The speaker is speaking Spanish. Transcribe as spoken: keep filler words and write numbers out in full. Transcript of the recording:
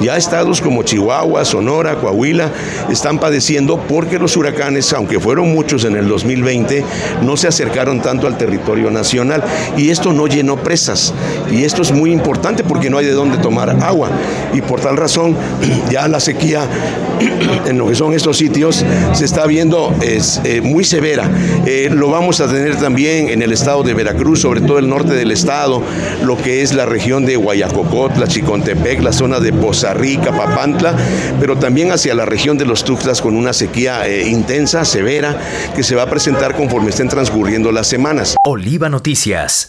Ya estados como Chihuahua, Sonora, Coahuila están padeciendo porque los huracanes, aunque fueron muchos en el dos mil veinte, no se acercaron tanto al territorio nacional y esto no llenó presas. Y esto es muy importante porque no hay de dónde tomar agua. Y por tal razón, ya la sequía en lo que son estos sitios se está viendo es eh, muy severa. Eh, lo vamos a tener también en el estado de Veracruz, sobre todo el norte del estado, lo que es la región de Guayacocotla, Chicontepec, la zona de Poza Rica, Papantla, pero también hacia la región de los Tuxtlas con una sequía eh, intensa, severa, que se va a presentar conforme estén transcurriendo las semanas. Oliva Noticias.